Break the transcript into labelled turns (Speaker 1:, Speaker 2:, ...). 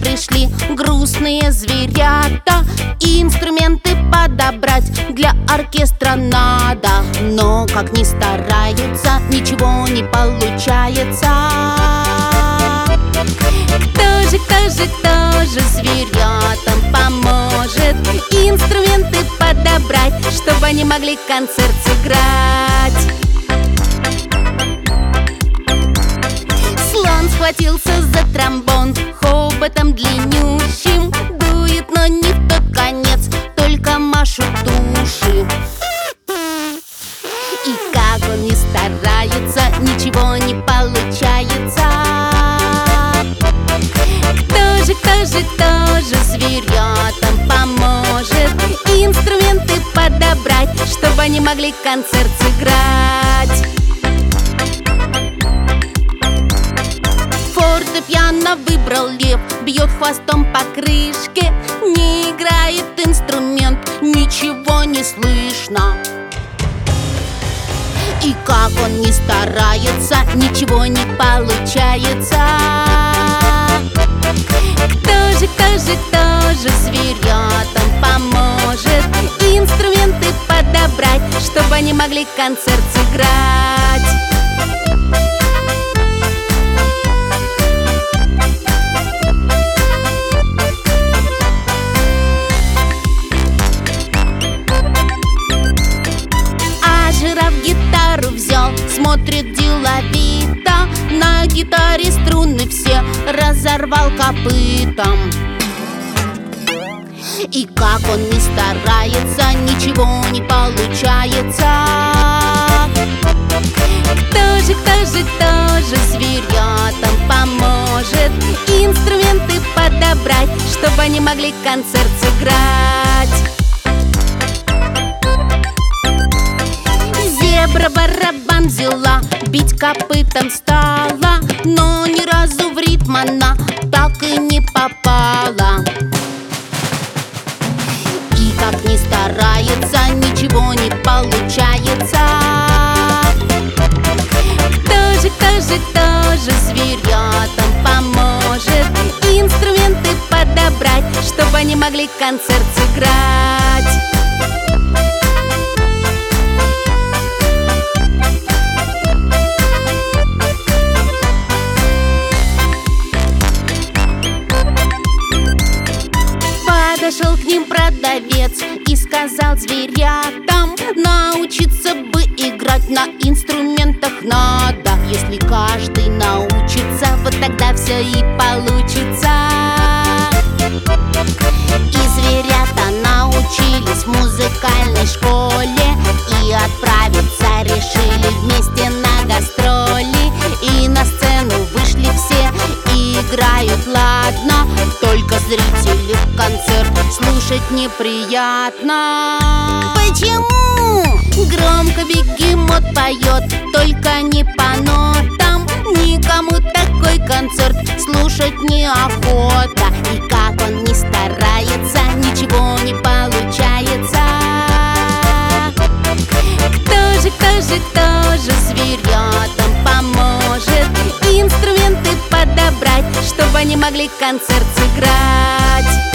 Speaker 1: пришли грустные зверята. Инструменты подобрать для оркестра надо, но как ни стараются, ничего не получается. Кто же зверятам поможет инструменты подобрать, чтобы они могли концерт сыграть? Слон схватился за тромбон, хоботом длиннющим дует, но не в тот конец, только машут уши. И как он ни старается, ничего не получается. Кто же зверятам поможет инструменты подобрать, чтобы они могли концерт сыграть? Фортепиано выбрал лев, бьет хвостом по крышке. Не играет инструмент, ничего не слышно. И как он ни старается, ничего не получается. Кто же зверятам поможет инструменты подобрать, чтобы они могли концерт сыграть? Жираф гитару взял, смотрит деловито. На гитаре струны все разорвал копытом. И как он ни старается, ничего не получается. Кто же зверятам поможет инструменты подобрать, чтобы они могли концерт сыграть? Зебра барабан взяла, бить копытом стала, но ни разу в ритм она так и не попала. И как ни старается, ничего не получается. Кто же зверятам поможет инструменты подобрать, чтобы они могли концерт сыграть? Подошел к ним продавец и сказал зверятам: научиться бы играть на инструментах надо. Если каждый научится, вот тогда все и получится. И зверята научились в музыкальной школе и отправиться решили вместе на гастроли. И на сцену вышли все и играют ладно, только зрители концерт слушать неприятно. Почему? Громко бегемот поет, только не по нотам. Никому такой концерт слушать неохота. И как он ни старается, ничего не получается. Кто же зверятам поможет инструменты подобрать, чтобы они могли концерт сыграть?